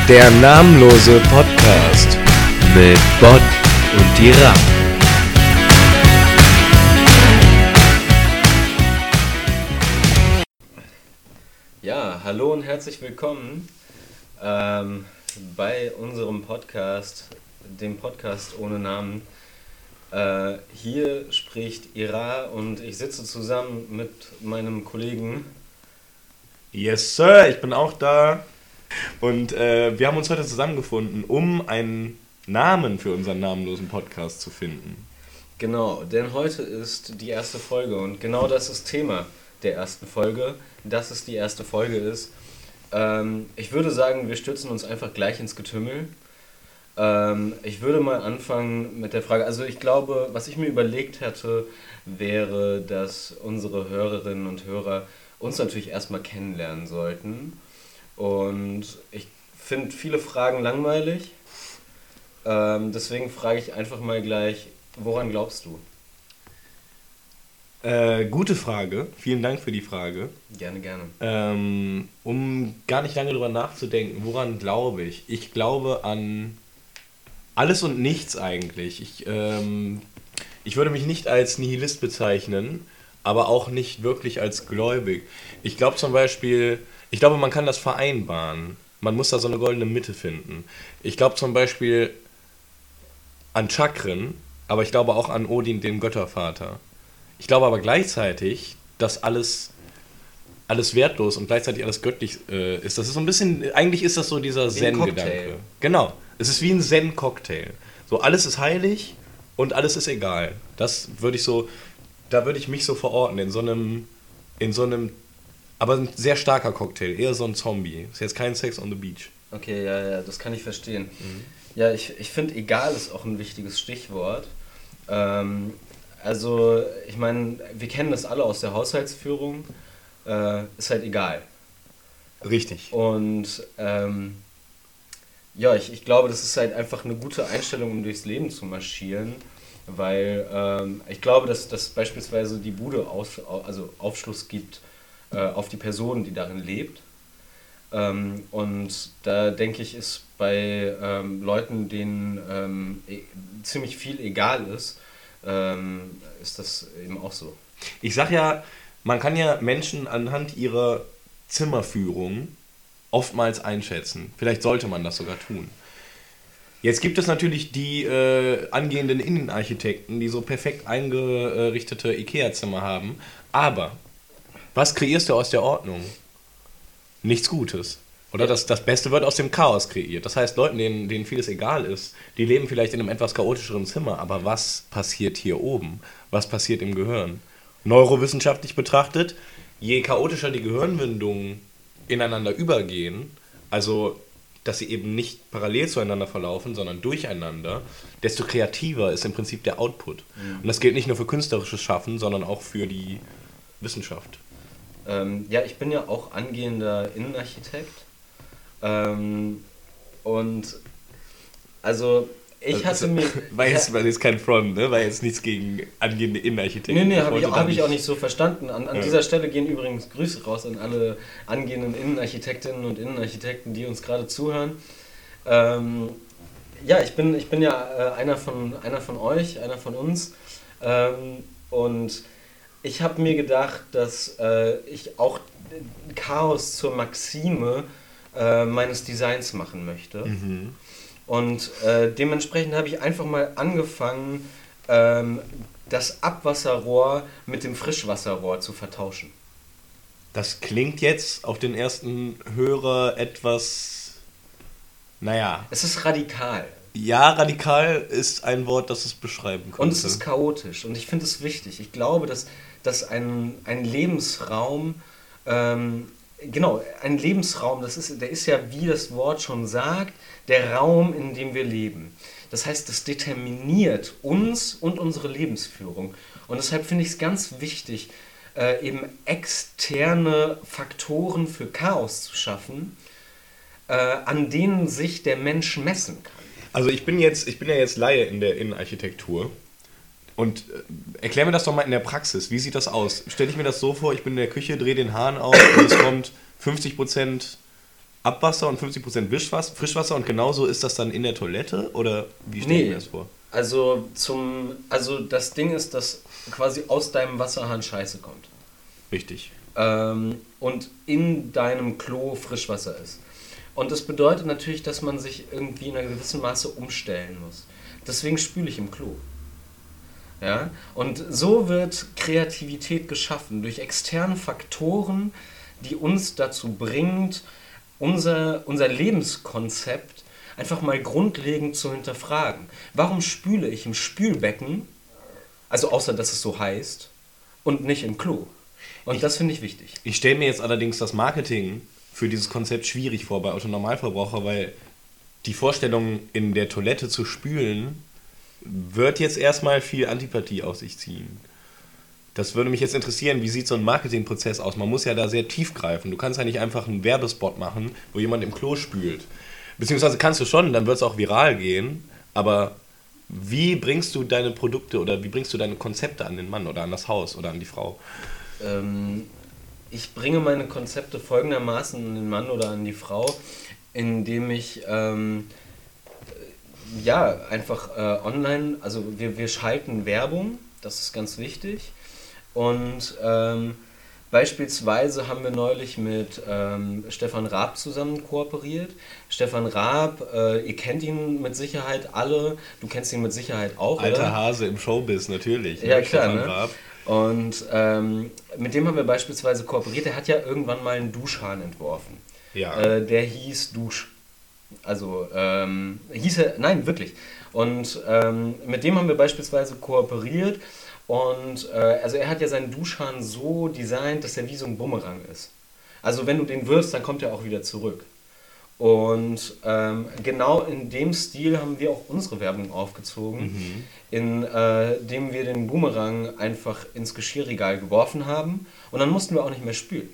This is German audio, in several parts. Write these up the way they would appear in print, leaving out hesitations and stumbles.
Der namenlose Podcast mit Bot und Dira. Ja, hallo und herzlich willkommen bei unserem Podcast, dem Podcast ohne Namen. Hier spricht Ira und ich sitze zusammen mit meinem Kollegen. Yes, Sir, ich bin auch da. Und wir haben uns heute zusammengefunden, um einen Namen für unseren namenlosen Podcast zu finden. Genau, denn heute ist die erste Folge und genau das ist Thema der ersten Folge, dass es die erste Folge ist. Ich würde sagen, wir stürzen uns einfach gleich ins Getümmel. Ich würde mal anfangen mit der Frage, also ich glaube, was ich mir überlegt hätte, wäre, dass unsere Hörerinnen und Hörer uns natürlich erstmal kennenlernen sollten. Und ich finde viele Fragen langweilig, deswegen frage ich einfach mal gleich, woran glaubst du? Gute Frage, vielen Dank für die Frage. Gerne, gerne. Um gar nicht lange drüber nachzudenken, woran glaube ich? Ich glaube an alles und nichts eigentlich. Ich würde mich nicht als Nihilist bezeichnen, aber auch nicht wirklich als gläubig. Ich glaube zum Beispiel, man kann das vereinbaren. Man muss da so eine goldene Mitte finden. Ich glaube zum Beispiel an Chakren, aber ich glaube auch an Odin, den Göttervater. Ich glaube aber gleichzeitig, dass alles wertlos und gleichzeitig alles göttlich ist. Das ist so ein bisschen, eigentlich ist das so dieser Zen-Gedanke. Genau, es ist wie ein Zen-Cocktail. So, alles ist heilig und alles ist egal. Das würde ich so, da würde ich mich so verorten, in so einem, aber ein sehr starker Cocktail, eher so ein Zombie. Ist jetzt kein Sex on the Beach. Okay, ja, das kann ich verstehen. Ja, ich finde, egal ist auch ein wichtiges Stichwort. Also, ich meine, wir kennen das alle aus der Haushaltsführung, ist halt egal. Richtig. Und ja, ich glaube, das ist halt einfach eine gute Einstellung, um durchs Leben zu marschieren, weil ich glaube, dass beispielsweise die Bude Aufschluss gibt auf die Person, die darin lebt. Und da denke ich, ist bei Leuten, denen ziemlich viel egal ist das eben auch so. Ich sag ja, man kann ja Menschen anhand ihrer Zimmerführung oftmals einschätzen. Vielleicht sollte man das sogar tun. Jetzt gibt es natürlich die angehenden Innenarchitekten, die so perfekt eingerichtete Ikea-Zimmer haben. Aber was kreierst du aus der Ordnung? Nichts Gutes. Oder das Beste wird aus dem Chaos kreiert. Das heißt, Leuten, denen vieles egal ist, die leben vielleicht in einem etwas chaotischeren Zimmer, aber was passiert hier oben? Was passiert im Gehirn? Neurowissenschaftlich betrachtet, je chaotischer die Gehirnwindungen ineinander übergehen, also dass sie eben nicht parallel zueinander verlaufen, sondern durcheinander, desto kreativer ist im Prinzip der Output. Und das gilt nicht nur für künstlerisches Schaffen, sondern auch für die Wissenschaft. Ja, ich bin ja auch angehender Innenarchitekt. Und also ich hatte mir... War jetzt kein Front, ne? War jetzt nichts gegen angehende Innenarchitekten. Nee, habe ich auch nicht so verstanden. An dieser Stelle gehen übrigens Grüße raus an alle angehenden Innenarchitektinnen und Innenarchitekten, die uns gerade zuhören. Ja, ich bin ja einer von euch, einer von uns. Und ich habe mir gedacht, dass ich auch Chaos zur Maxime meines Designs machen möchte. Mhm. Und dementsprechend habe ich einfach mal angefangen, das Abwasserrohr mit dem Frischwasserrohr zu vertauschen. Das klingt jetzt auf den ersten Hörer etwas, naja... Es ist radikal. Ja, radikal ist ein Wort, das es beschreiben könnte. Und es ist chaotisch. Und ich finde es wichtig. Ich glaube, dass ein Lebensraum... Genau, ein Lebensraum, der ist ja, wie das Wort schon sagt, der Raum, in dem wir leben. Das heißt, das determiniert uns und unsere Lebensführung. Und deshalb finde ich es ganz wichtig, eben externe Faktoren für Chaos zu schaffen, an denen sich der Mensch messen kann. Also ich bin ja jetzt Laie in der Innenarchitektur. Und erklär mir das doch mal in der Praxis. Wie sieht das aus? Stelle ich mir das so vor, ich bin in der Küche, drehe den Hahn auf und es kommt 50% Abwasser und 50% Frischwasser und genauso ist das dann in der Toilette oder wie stelle ich mir das vor? Also das Ding ist, dass quasi aus deinem Wasserhahn Scheiße kommt. Richtig. Und in deinem Klo Frischwasser ist. Und das bedeutet natürlich, dass man sich irgendwie in einer gewissen Maße umstellen muss. Deswegen spüle ich im Klo. Ja? Und so wird Kreativität geschaffen durch externe Faktoren, die uns dazu bringt, unser Lebenskonzept einfach mal grundlegend zu hinterfragen. Warum spüle ich im Spülbecken, also außer dass es so heißt, und nicht im Klo? Und das finde ich wichtig. Ich stelle mir jetzt allerdings das Marketing für dieses Konzept schwierig vor bei Otto-Normalverbraucher, weil die Vorstellung, in der Toilette zu spülen, wird jetzt erstmal viel Antipathie auf sich ziehen. Das würde mich jetzt interessieren, wie sieht so ein Marketingprozess aus? Man muss ja da sehr tief greifen. Du kannst ja nicht einfach einen Werbespot machen, wo jemand im Klo spült. Beziehungsweise kannst du schon, dann wird es auch viral gehen, aber wie bringst du deine Produkte oder wie bringst du deine Konzepte an den Mann oder an das Haus oder an die Frau? Ich bringe meine Konzepte folgendermaßen an den Mann oder an die Frau, indem ich einfach online, also wir schalten Werbung, das ist ganz wichtig. Und beispielsweise haben wir neulich mit Stefan Raab zusammen kooperiert. Stefan Raab, ihr kennt ihn mit Sicherheit alle, du kennst ihn mit Sicherheit auch, Alter oder? Hase im Showbiz, natürlich. Ja, klar, Stefan ne? Raab. Und mit dem haben wir beispielsweise kooperiert. Er hat ja irgendwann mal einen Duschhahn entworfen. Ja. Der hieß Dusch. Also hieß er, nein, wirklich. Und mit dem haben wir beispielsweise kooperiert. Und also er hat ja seinen Duschhahn so designt, dass er wie so ein Bumerang ist. Also wenn du den wirfst, dann kommt er auch wieder zurück. Und genau in dem Stil haben wir auch unsere Werbung aufgezogen, indem wir den Boomerang einfach ins Geschirrregal geworfen haben und dann mussten wir auch nicht mehr spülen.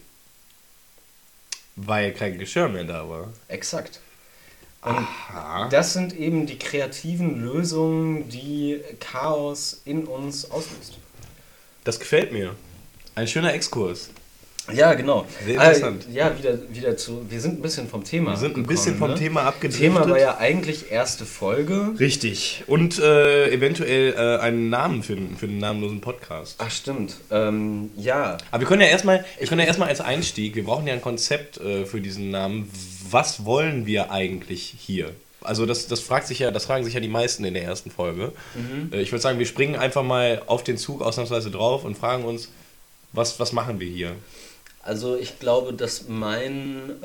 Weil kein Geschirr mehr da war. Exakt. Und das sind eben die kreativen Lösungen, die Chaos in uns auslöst. Das gefällt mir. Ein schöner Exkurs. Ja, genau. Sehr interessant. Wieder zu. Wir sind ein bisschen vom Thema Wir sind ein bisschen vom Thema abgedriftet. Thema war ja eigentlich erste Folge. Richtig. Und eventuell einen Namen für den namenlosen Podcast. Ach, stimmt. Ja. Aber wir können ja erstmal als Einstieg, wir brauchen ja ein Konzept für diesen Namen. Was wollen wir eigentlich hier? Also das fragen sich ja die meisten in der ersten Folge. Ich würde sagen, wir springen einfach mal auf den Zug ausnahmsweise drauf und fragen uns, was machen wir hier? Also ich glaube, dass mein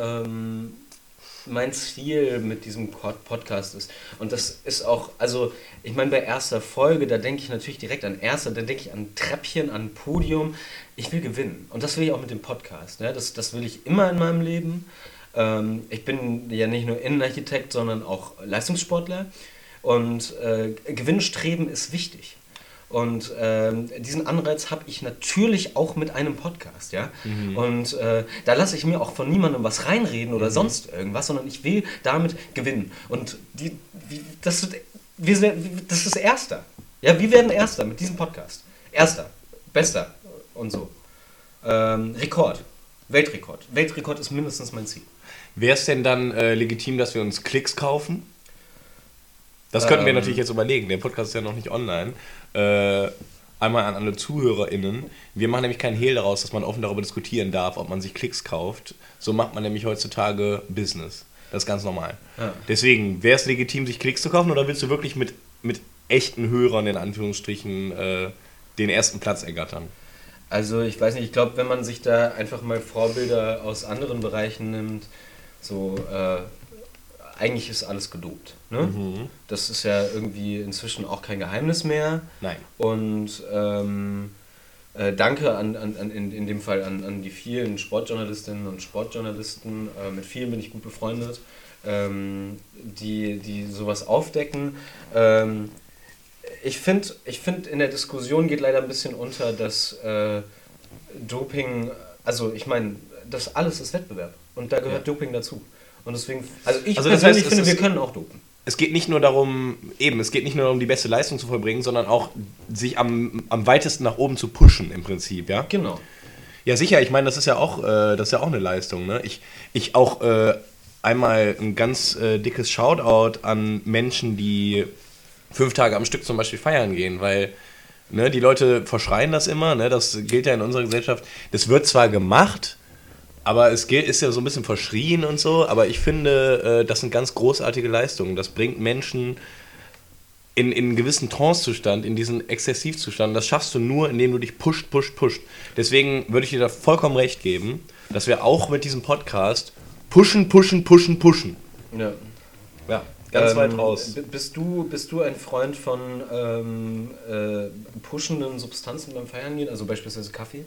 Ziel mit diesem Podcast ist, und das ist auch, also ich meine bei erster Folge, da denke ich natürlich direkt an da denke ich an Treppchen, an Podium, ich will gewinnen und das will ich auch mit dem Podcast, ne? Das will ich immer in meinem Leben. Ich bin ja nicht nur Innenarchitekt, sondern auch Leistungssportler und Gewinnstreben ist wichtig. Und diesen Anreiz habe ich natürlich auch mit einem Podcast, ja. Und da lasse ich mir auch von niemandem was reinreden oder sonst irgendwas, sondern ich will damit gewinnen. Und das ist Erster. Ja, wir werden Erster mit diesem Podcast. Erster, Bester und so. Rekord, Weltrekord. Weltrekord ist mindestens mein Ziel. Wäre es denn dann legitim, dass wir uns Klicks kaufen? Das könnten wir natürlich jetzt überlegen. Der Podcast ist ja noch nicht online. Einmal an alle ZuhörerInnen. Wir machen nämlich keinen Hehl daraus, dass man offen darüber diskutieren darf, ob man sich Klicks kauft. So macht man nämlich heutzutage Business. Das ist ganz normal. Ja. Deswegen, wäre es legitim, sich Klicks zu kaufen oder willst du wirklich mit echten Hörern, in Anführungsstrichen, den ersten Platz ergattern? Also ich weiß nicht, ich glaube, wenn man sich da einfach mal Vorbilder aus anderen Bereichen nimmt, so eigentlich ist alles gedopt. Ne? Das ist ja irgendwie inzwischen auch kein Geheimnis mehr. Nein. Und danke in dem Fall an die vielen Sportjournalistinnen und Sportjournalisten, mit vielen bin ich gut befreundet, die sowas aufdecken. Ich finde, in der Diskussion geht leider ein bisschen unter, dass Doping, also ich meine, das alles ist Wettbewerb und da gehört Doping dazu. Und deswegen, ich persönlich finde, wir können auch dopen. Es geht nicht nur darum, die beste Leistung zu vollbringen, sondern auch sich am weitesten nach oben zu pushen im Prinzip, ja? Genau. Ja, sicher, ich meine, das ist ja auch eine Leistung, ne? Ich auch einmal ein ganz dickes Shoutout an Menschen, die 5 Tage am Stück zum Beispiel feiern gehen, weil ne, die Leute verschreien das immer, ne, das gilt ja in unserer Gesellschaft. Das wird zwar gemacht, aber ist ja so ein bisschen verschrien und so, aber ich finde, das sind ganz großartige Leistungen. Das bringt Menschen in einen gewissen Trance-Zustand, in diesen Exzessivzustand. Das schaffst du nur, indem du dich pusht. Deswegen würde ich dir da vollkommen recht geben, dass wir auch mit diesem Podcast pushen. Ja. Ja, ganz weit raus. Bist du ein Freund von pushenden Substanzen beim Feiern gehen, also beispielsweise Kaffee?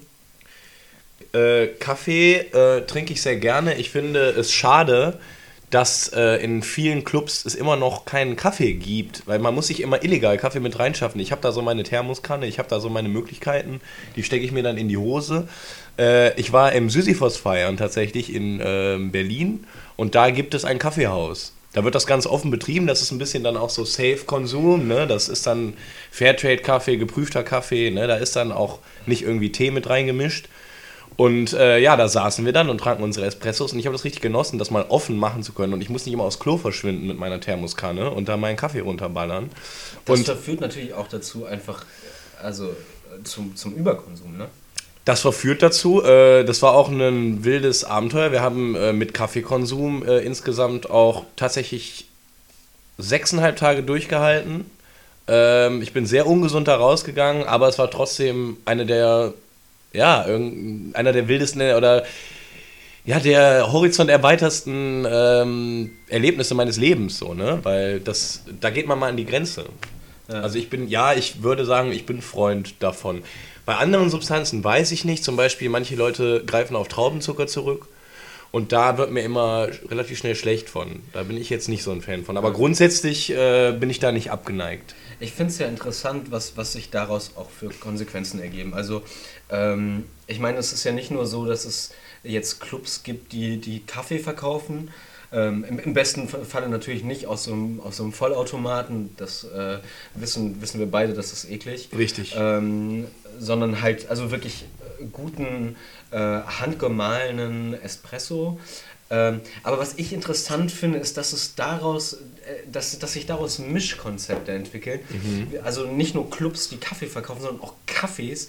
Kaffee trinke ich sehr gerne. Ich finde es schade, dass in vielen Clubs es immer noch keinen Kaffee gibt, weil man muss sich immer illegal Kaffee mit reinschaffen. Ich habe da so meine Thermoskanne, ich habe da so meine Möglichkeiten, die stecke ich mir dann in die Hose. Ich war im Sisyphos feiern tatsächlich in Berlin und da gibt es ein Kaffeehaus. Da wird das ganz offen betrieben, das ist ein bisschen dann auch so Safe-Konsum, ne? Das ist dann Fairtrade-Kaffee, geprüfter Kaffee, ne? Da ist dann auch nicht irgendwie Tee mit reingemischt. Und ja, da saßen wir dann und tranken unsere Espressos und ich habe das richtig genossen, das mal offen machen zu können und ich muss nicht immer aufs Klo verschwinden mit meiner Thermoskanne und da meinen Kaffee runterballern. Das verführt natürlich auch dazu einfach, also zum Überkonsum, ne? Das verführt dazu, das war auch ein wildes Abenteuer. Wir haben mit Kaffeekonsum insgesamt auch tatsächlich 6,5 Tage durchgehalten. Ich bin sehr ungesund da rausgegangen, aber es war trotzdem einer der wildesten oder ja, der horizonterweitersten Erlebnisse meines Lebens, so, ne? Weil da geht man mal an die Grenze. Ja. Also ich würde sagen, ich bin Freund davon. Bei anderen Substanzen weiß ich nicht, zum Beispiel manche Leute greifen auf Traubenzucker zurück und da wird mir immer relativ schnell schlecht von. Da bin ich jetzt nicht so ein Fan von, aber grundsätzlich bin ich da nicht abgeneigt. Ich finde es ja interessant, was sich daraus auch für Konsequenzen ergeben. Also ich meine, es ist ja nicht nur so, dass es jetzt Clubs gibt, die Kaffee verkaufen. Im besten Falle natürlich nicht aus so einem Vollautomaten, das wissen wir beide, das ist eklig. Richtig. Sondern halt also wirklich guten, handgemahlenen Espresso. Aber was ich interessant finde, ist, dass es dass sich daraus Mischkonzepte entwickeln. Mhm. Also nicht nur Clubs, die Kaffee verkaufen, sondern auch Cafés,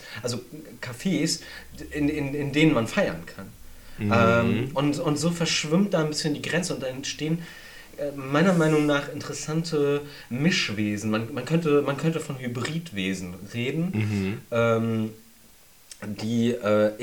in denen man feiern kann. Mhm. Und so verschwimmt da ein bisschen die Grenze und da entstehen meiner Meinung nach interessante Mischwesen. Man könnte von Hybridwesen reden, die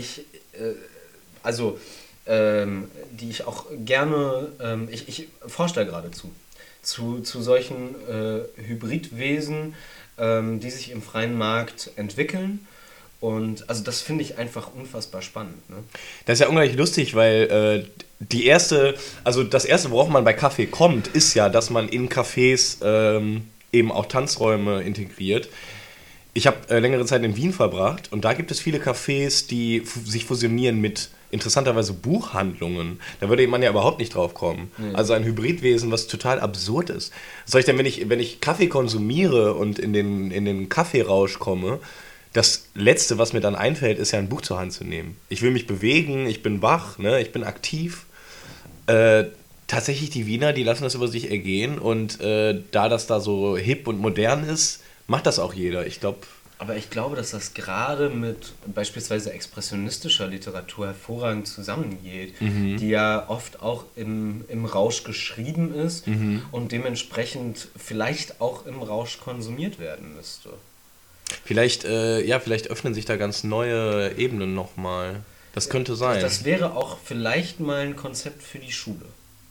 ich auch gerne, ich forsche da gerade zu solchen Hybridwesen, die sich im freien Markt entwickeln. Und also das finde ich einfach unfassbar spannend. Ne? Das ist ja unglaublich lustig, weil das erste, worauf man bei Kaffee kommt, ist ja, dass man in Cafés eben auch Tanzräume integriert. Ich habe längere Zeit in Wien verbracht und da gibt es viele Cafés, die sich fusionieren mit interessanterweise Buchhandlungen. Da würde man ja überhaupt nicht drauf kommen. Nee. Also ein Hybridwesen, was total absurd ist. Was soll ich denn, wenn ich Kaffee konsumiere und in den Kaffeerausch komme, das Letzte, was mir dann einfällt, ist ja ein Buch zur Hand zu nehmen. Ich will mich bewegen, ich bin wach, ne, ich bin aktiv. Tatsächlich die Wiener, die lassen das über sich ergehen und da das da so hip und modern ist, macht das auch jeder. Aber ich glaube, dass das gerade mit beispielsweise expressionistischer Literatur hervorragend zusammengeht, die ja oft auch im Rausch geschrieben ist und dementsprechend vielleicht auch im Rausch konsumiert werden müsste. Vielleicht öffnen sich da ganz neue Ebenen nochmal. Das könnte sein. Das wäre auch vielleicht mal ein Konzept für die Schule.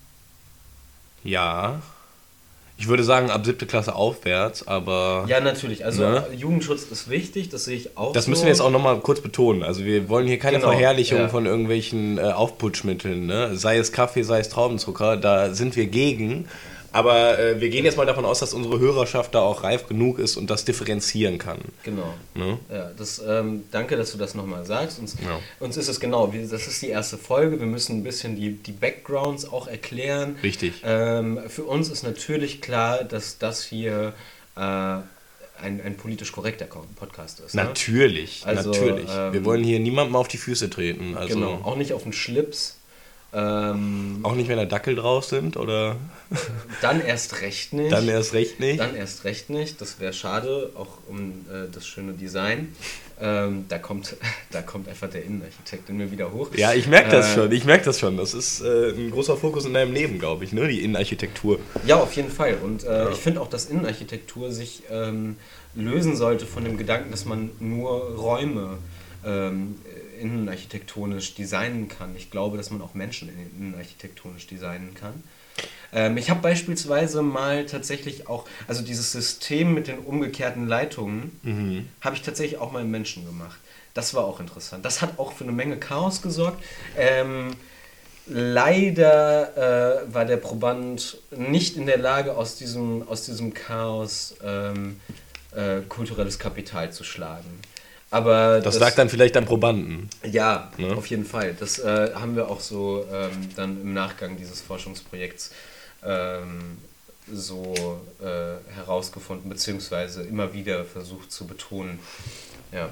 Ja. Ich würde sagen, ab 7. Klasse aufwärts, aber... Ja, natürlich. Also Jugendschutz ist wichtig, das sehe ich auch Das müssen wir jetzt auch nochmal kurz betonen. Also wir wollen hier keine Verherrlichung von irgendwelchen Aufputschmitteln, ne? Sei es Kaffee, sei es Traubenzucker, da sind wir gegen. Aber wir gehen jetzt mal davon aus, dass unsere Hörerschaft da auch reif genug ist und das differenzieren kann. Genau. Ne? Ja, danke, dass du das nochmal sagst. Uns ist es das ist die erste Folge. Wir müssen ein bisschen die Backgrounds auch erklären. Richtig. Für uns ist natürlich klar, dass das hier ein politisch korrekter Podcast ist. Natürlich, ne? Natürlich. Wir wollen hier niemandem auf die Füße treten. Also. Genau, auch nicht auf den Schlips. Auch nicht, wenn da Dackel drauf sind, oder? Dann erst recht nicht. Dann erst recht nicht. Dann erst recht nicht. Das wäre schade, auch um das schöne Design. Da kommt einfach der Innenarchitekt in mir wieder hoch. Ja, ich merke das schon. Das ist ein großer Fokus in deinem Leben, glaube ich, ne? Die Innenarchitektur. Ja, auf jeden Fall. Und ich finde auch, dass Innenarchitektur sich lösen sollte von dem Gedanken, dass man nur Räume innenarchitektonisch designen kann. Ich glaube, dass man auch Menschen innenarchitektonisch designen kann. Ich habe beispielsweise mal tatsächlich auch, also dieses System mit den umgekehrten Leitungen, habe ich tatsächlich auch mal im Menschen gemacht. Das war auch interessant. Das hat auch für eine Menge Chaos gesorgt. Leider war der Proband nicht in der Lage, aus diesem Chaos kulturelles Kapital zu schlagen. Aber das lag dann vielleicht am Probanden. Ja, ne? Auf jeden Fall. Das haben wir auch so dann im Nachgang dieses Forschungsprojekts herausgefunden, beziehungsweise immer wieder versucht zu betonen. Ja.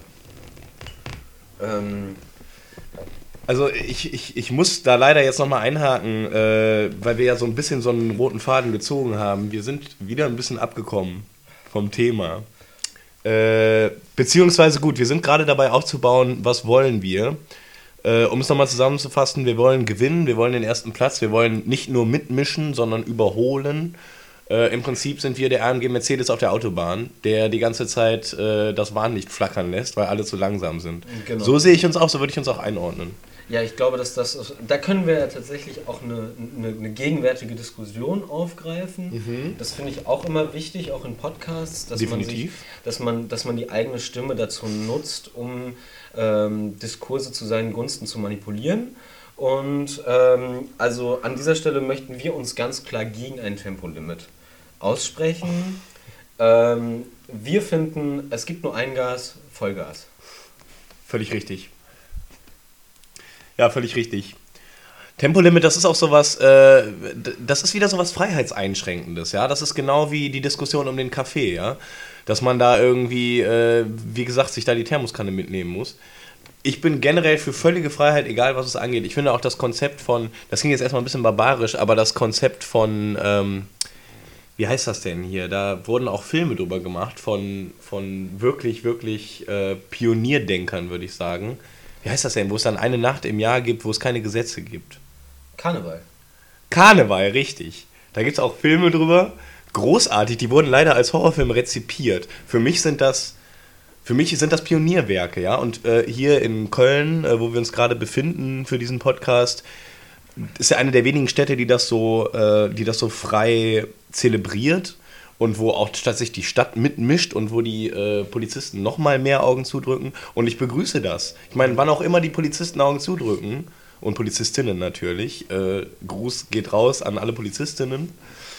Also ich muss da leider jetzt nochmal einhaken, weil wir ja so ein bisschen so einen roten Faden gezogen haben. Wir sind wieder ein bisschen abgekommen vom Thema. Beziehungsweise gut, wir sind gerade dabei aufzubauen, was wollen wir. Um es nochmal zusammenzufassen, wir wollen gewinnen, wir wollen den ersten Platz, wir wollen nicht nur mitmischen, sondern überholen. Im Prinzip sind wir der AMG Mercedes auf der Autobahn, der die ganze Zeit das Warnlicht flackern lässt, weil alle zu langsam sind. Genau. So sehe ich uns auch, so würde ich uns auch einordnen. Ja, ich glaube, da können wir ja tatsächlich auch eine gegenwärtige Diskussion aufgreifen. Das finde ich auch immer wichtig, auch in Podcasts, dass man die eigene Stimme dazu nutzt, um Diskurse zu seinen Gunsten zu manipulieren. Und also an dieser Stelle möchten wir uns ganz klar gegen ein Tempolimit aussprechen. Wir finden, es gibt nur ein Gas, Vollgas. Völlig richtig. Ja, völlig richtig. Tempolimit, das ist auch sowas, das ist wieder sowas Freiheitseinschränkendes, ja. Das ist genau wie die Diskussion um den Kaffee, ja. Dass man da irgendwie, wie gesagt, sich da die Thermoskanne mitnehmen muss. Ich bin generell für völlige Freiheit, egal was es angeht. Ich finde auch das Konzept von, das klingt jetzt erstmal ein bisschen barbarisch, aber das Konzept von, wie heißt das denn hier? Da wurden auch Filme drüber gemacht von wirklich, wirklich Pionierdenkern, würde ich sagen. Wie heißt das denn, wo es dann eine Nacht im Jahr gibt, wo es keine Gesetze gibt? Karneval, richtig. Da gibt es auch Filme drüber. Großartig, die wurden leider als Horrorfilm rezipiert. Für mich sind das Pionierwerke, ja. Und hier in Köln, wo wir uns gerade befinden für diesen Podcast, ist ja eine der wenigen Städte, die das so frei zelebriert. Und wo auch tatsächlich die Stadt mitmischt und wo die Polizisten nochmal mehr Augen zudrücken. Und ich begrüße das. Ich meine, wann auch immer die Polizisten Augen zudrücken, und Polizistinnen natürlich, Gruß geht raus an alle Polizistinnen,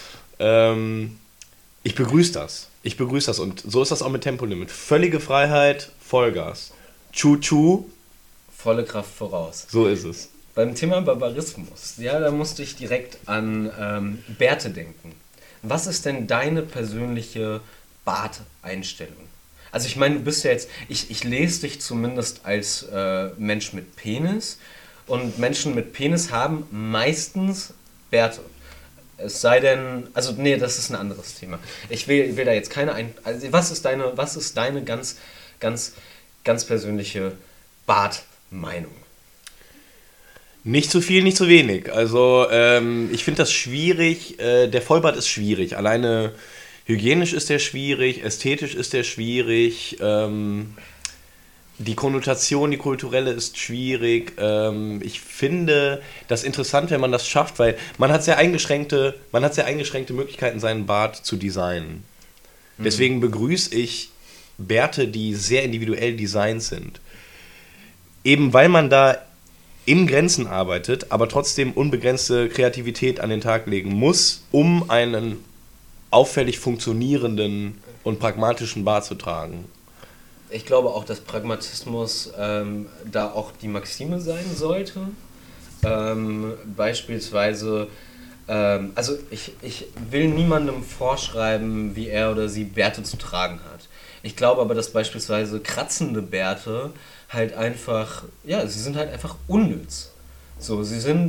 ich begrüße das. Und so ist das auch mit Tempolimit. Völlige Freiheit, Vollgas. Tschu-tschu. Volle Kraft voraus. So ist es. Beim Thema Barbarismus, ja, da musste ich direkt an Bärte denken. Was ist denn deine persönliche Barteinstellung? Also ich meine, du bist ja jetzt, ich lese dich zumindest als Mensch mit Penis und Menschen mit Penis haben meistens Bärte. Es sei denn, also nee, das ist ein anderes Thema. Ich will da jetzt keine also was ist deine ganz persönliche Bartmeinung? Nicht zu viel, nicht zu wenig. Also ich finde das schwierig. Der Vollbart ist schwierig. Alleine hygienisch ist der schwierig, ästhetisch ist der schwierig. Die Konnotation, die kulturelle ist schwierig. Ich finde das interessant, wenn man das schafft, weil man hat sehr eingeschränkte Möglichkeiten, seinen Bart zu designen. Deswegen begrüße ich Bärte, die sehr individuell designt sind. Eben weil man da in Grenzen arbeitet, aber trotzdem unbegrenzte Kreativität an den Tag legen muss, um einen auffällig funktionierenden und pragmatischen Bart zu tragen. Ich glaube auch, dass Pragmatismus da auch die Maxime sein sollte. Beispielsweise, also ich will niemandem vorschreiben, wie er oder sie Bärte zu tragen hat. Ich glaube aber, dass beispielsweise kratzende Bärte halt einfach, ja, sie sind halt einfach unnütz. So, sie sind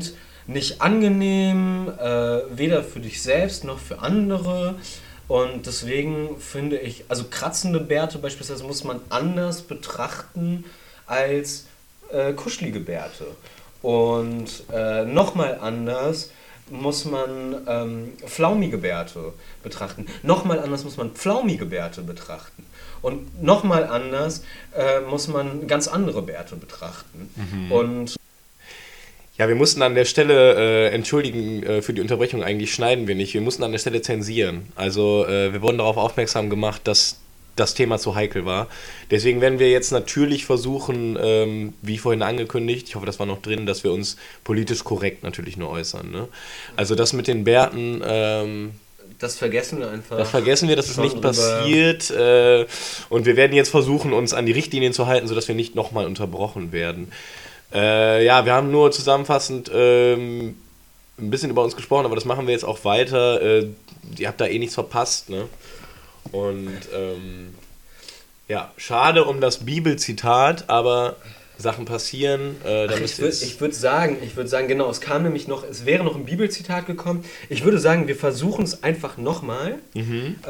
nicht angenehm, weder für dich selbst noch für andere. Und deswegen finde ich, also kratzende Bärte beispielsweise muss man anders betrachten als kuschelige Bärte. Und nochmal anders muss man flaumige Bärte betrachten. Nochmal anders muss man pflaumige Bärte betrachten. Und nochmal anders muss man ganz andere Bärte betrachten. Und Ja, wir mussten an der Stelle, entschuldigen für die Unterbrechung, eigentlich schneiden wir nicht. Wir mussten an der Stelle zensieren. Also wir wurden darauf aufmerksam gemacht, dass das Thema zu heikel war. Deswegen werden wir jetzt natürlich versuchen, wie vorhin angekündigt, ich hoffe, das war noch drin, dass wir uns politisch korrekt natürlich nur äußern. Ne? Also das mit den Bärten... das vergessen wir einfach. Das vergessen wir, das ist nicht passiert. Und wir werden jetzt versuchen, uns an die Richtlinien zu halten, sodass wir nicht nochmal unterbrochen werden. Ja, wir haben nur zusammenfassend ein bisschen über uns gesprochen, aber das machen wir jetzt auch weiter. Ihr habt da eh nichts verpasst, ne? Und ja, schade um das Bibelzitat, aber Sachen passieren. Ich würde sagen, genau, es wäre noch ein Bibelzitat gekommen. Ich würde sagen, wir versuchen es einfach nochmal mit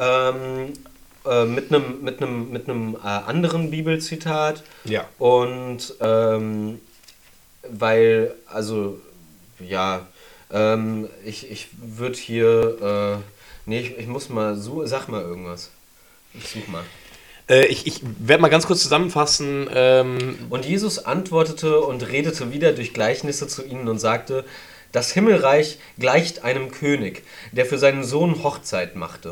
einem anderen Bibelzitat. Ja. Und weil, also, ja, ich würde hier, ich muss mal, sag mal irgendwas. Ich such mal. Ich werde mal ganz kurz zusammenfassen. Und Jesus antwortete und redete wieder durch Gleichnisse zu ihnen und sagte, das Himmelreich gleicht einem König, der für seinen Sohn Hochzeit machte.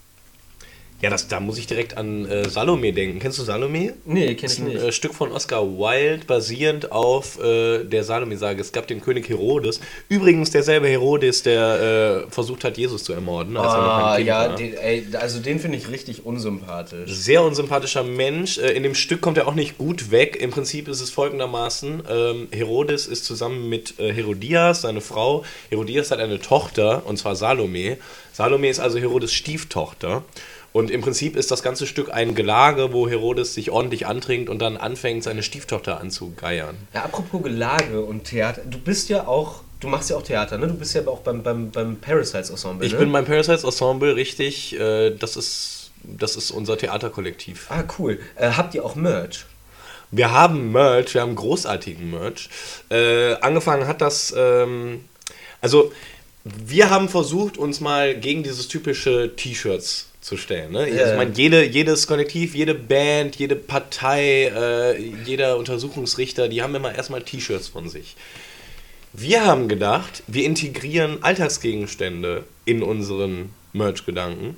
Ja, da muss ich direkt an Salome denken. Kennst du Salome? Nee, kenn ich nicht. Ein Stück von Oscar Wilde, basierend auf der Salome-Sage. Es gab den König Herodes. Übrigens derselbe Herodes, der versucht hat, Jesus zu ermorden. Als er noch ein Kind war. Also den finde ich richtig unsympathisch. Sehr unsympathischer Mensch. In dem Stück kommt er auch nicht gut weg. Im Prinzip ist es folgendermaßen. Herodes ist zusammen mit Herodias, seine Frau. Herodias hat eine Tochter, und zwar Salome. Salome ist also Herodes Stieftochter. Und im Prinzip ist das ganze Stück ein Gelage, wo Herodes sich ordentlich antrinkt und dann anfängt, seine Stieftochter anzugeiern. Ja, apropos Gelage und Theater, du machst ja auch Theater, ne? Du bist ja auch beim Parasites Ensemble, ne? Ich bin beim Parasites Ensemble, richtig. Das ist unser Theaterkollektiv. Ah, cool. Habt ihr auch Merch? Wir haben Merch, wir haben großartigen Merch. Angefangen hat das, also wir haben versucht, uns mal gegen dieses typische T-Shirts zu stellen. Ne? Yeah. Ich meine, jedes Kollektiv, jede Band, jede Partei, jeder Untersuchungsrichter, die haben immer erstmal T-Shirts von sich. Wir haben gedacht, wir integrieren Alltagsgegenstände in unseren Merch-Gedanken.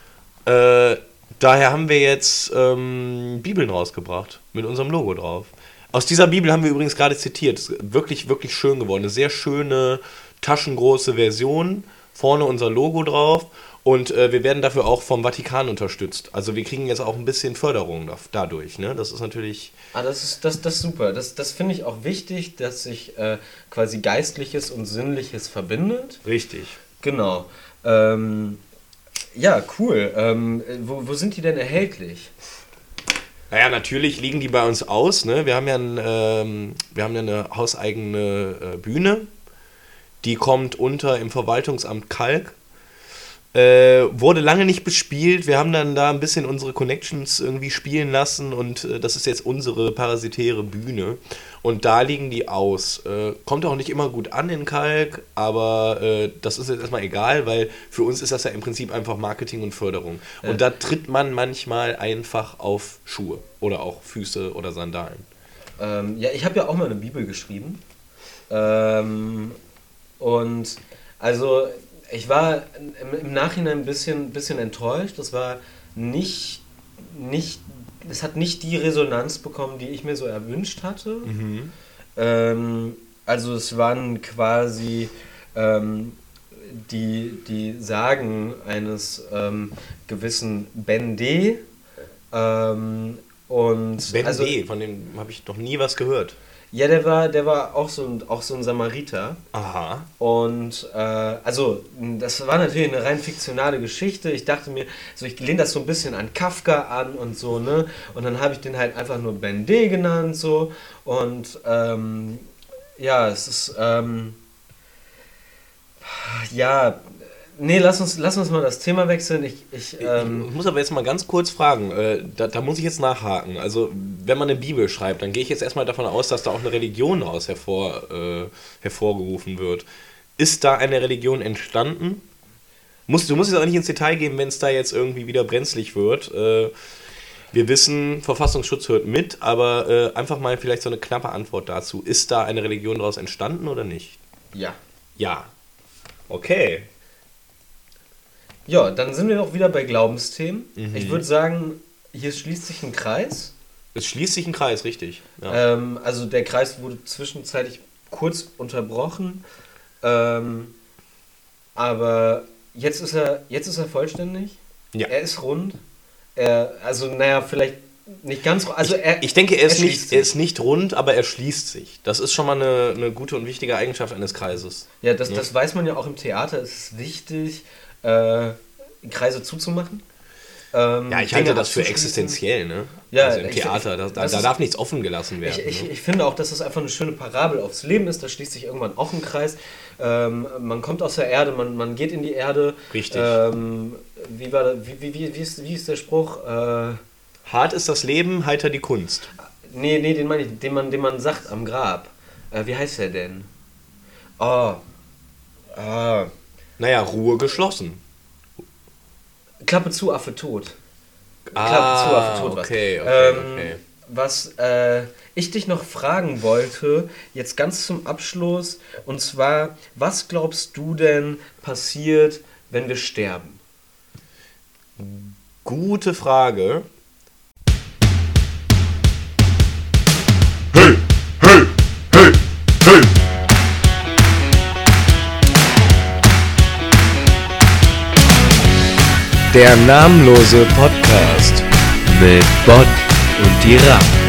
Daher haben wir jetzt Bibeln rausgebracht mit unserem Logo drauf. Aus dieser Bibel haben wir übrigens gerade zitiert. Ist wirklich, wirklich schön geworden. Eine sehr schöne, taschengroße Version. Vorne unser Logo drauf. Und wir werden dafür auch vom Vatikan unterstützt. Also wir kriegen jetzt auch ein bisschen Förderung dadurch. Ne? Das ist natürlich... Das ist super. Das finde ich auch wichtig, dass sich quasi Geistliches und Sinnliches verbindet. Richtig. Genau. Ja, cool. Wo sind die denn erhältlich? Naja, natürlich liegen die bei uns aus. Ne? Wir haben ja eine hauseigene Bühne. Die kommt unter im Verwaltungsamt Kalk. Wurde lange nicht bespielt. Wir haben dann da ein bisschen unsere Connections irgendwie spielen lassen und das ist jetzt unsere parasitäre Bühne. Und da liegen die aus. Kommt auch nicht immer gut an in Kalk, aber das ist jetzt erstmal egal, weil für uns ist das ja im Prinzip einfach Marketing und Förderung. Und da tritt man manchmal einfach auf Schuhe oder auch Füße oder Sandalen. Ja, ich habe ja auch mal eine Bibel geschrieben. Und also... Ich war im Nachhinein ein bisschen enttäuscht. Das war es hat nicht die Resonanz bekommen, die ich mir so erwünscht hatte. Mhm. Also es waren quasi die Sagen eines gewissen Ben D. Ben D., von dem habe ich noch nie was gehört. Ja, der war auch so ein Samariter. Aha. Und also das war natürlich eine rein fiktionale Geschichte. Ich dachte mir, so ich lehne das so ein bisschen an Kafka an und so, ne? Und dann habe ich den halt einfach nur Ben D. genannt, so. Und ja, es ist Ja, nee, lass uns mal das Thema wechseln. Ich muss aber jetzt mal ganz kurz fragen, da muss ich jetzt nachhaken. Also, wenn man eine Bibel schreibt, dann gehe ich jetzt erstmal davon aus, dass da auch eine Religion daraus hervorgerufen wird. Ist da eine Religion entstanden? Du musst jetzt auch nicht ins Detail gehen, wenn es da jetzt irgendwie wieder brenzlig wird. Wir wissen, Verfassungsschutz hört mit, aber einfach mal vielleicht so eine knappe Antwort dazu. Ist da eine Religion daraus entstanden oder nicht? Ja. Ja. Okay. Ja, dann sind wir auch wieder bei Glaubensthemen. Ich würde sagen, hier schließt sich ein Kreis. Es schließt sich ein Kreis, richtig. Ja. Also der Kreis wurde zwischenzeitlich kurz unterbrochen, aber jetzt ist er vollständig. Ja. Er ist rund. Vielleicht nicht ganz rund. Also ich denke, er ist nicht rund, aber er schließt sich. Das ist schon mal eine gute und wichtige Eigenschaft eines Kreises. Ja, das weiß man ja auch im Theater. Es ist wichtig, Kreise zuzumachen. Ich halte das für existenziell, ne? Ja, also im Theater, da darf nichts offen gelassen werden. Ich finde auch, dass es einfach eine schöne Parabel aufs Leben ist. Da schließt sich irgendwann auch ein Kreis. Man kommt aus der Erde, man geht in die Erde. Richtig. Wie ist der Spruch? Hart ist das Leben, heiter die Kunst. Nee, den meine ich, den man sagt am Grab. Wie heißt der denn? Naja, Ruhe geschlossen. Klappe zu, Affe tot. Klappe zu, Affe tot. Okay. Was ich dich noch fragen wollte, jetzt ganz zum Abschluss, und zwar, was glaubst du denn passiert, wenn wir sterben? Gute Frage. Hey, hey, hey, hey! Der namenlose Podcast mit Bott und die Rapp.